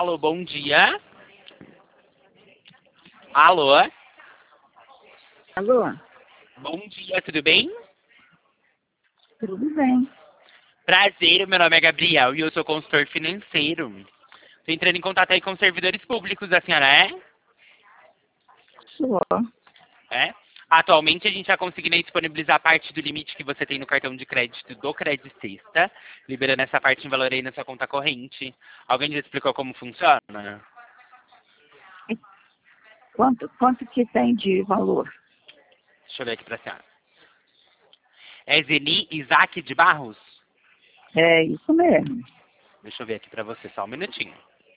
Alô, bom dia. Alô, Alô? bom dia, tudo bem? Tudo bem. Prazer, meu nome é Gabriel e eu sou consultor financeiro. Estou entrando em contato aí com os servidores públicos, a senhora é? Sou. É? Atualmente a gente está conseguindo aí disponibilizar parte do limite que você tem no cartão de crédito do Credit Sexta, liberando essa parte em valor aí na sua conta corrente. Alguém já explicou como funciona? Quanto que tem de valor? Deixa eu ver aqui para a senhora. É Zeni Isaac de Barros? É isso mesmo. Deixa eu ver aqui para você, só um minutinho.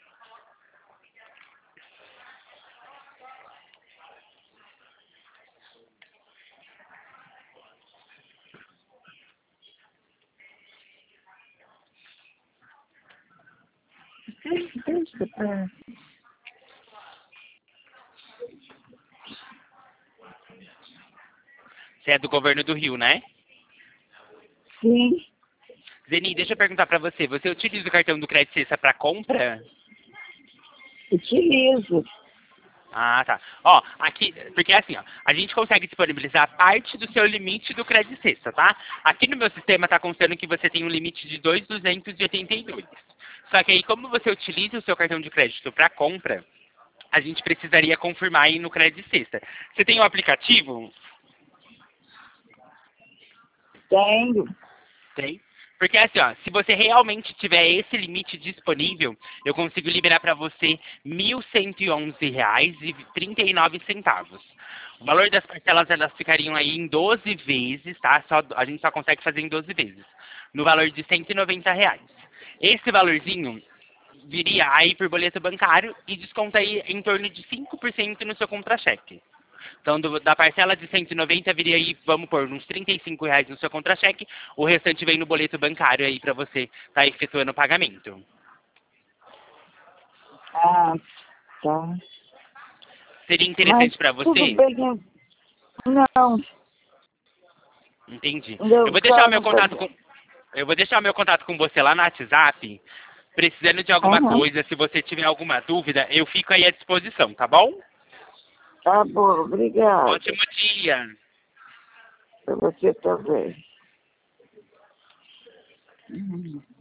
Deixa. Você é do governo do Rio, né? Sim, Zeni, deixa eu perguntar para você. Você utiliza o cartão do Credit Sexta para compra? utilizo. Ah, tá. Ó, aqui, porque assim, ó, a gente consegue disponibilizar parte do seu limite do Credit Sexta, tá? Aqui no meu sistema tá constando que você tem um limite de 2.282. Só que aí, como você utiliza o seu cartão de crédito para compra, a gente precisaria confirmar aí no Credit Sexta. Você tem o aplicativo? Tenho. Tem. Porque assim, ó, se você realmente tiver esse limite disponível, eu consigo liberar para você R$ 1.111,39. O valor das parcelas, elas ficariam aí em 12 vezes, tá? A gente só consegue fazer em 12 vezes. No valor de R$ 190 reais. Esse valorzinho viria aí por boleto bancário e desconta aí em torno de 5% no seu contra-cheque. Então, da parcela de 190 viria aí, vamos pôr, uns R$ 35 no seu contra-cheque, o restante vem no boleto bancário aí para você estar efetuando o pagamento. Ah, tá. Seria Mas interessante para tudo você? bem. Não, Entendi. Eu eu vou deixar o meu quero contato fazer. com você lá no WhatsApp. Precisando de alguma Aham. coisa, se você tiver alguma dúvida, eu fico aí à disposição, tá bom? Tá bom, obrigada. Ótimo dia. Para você também.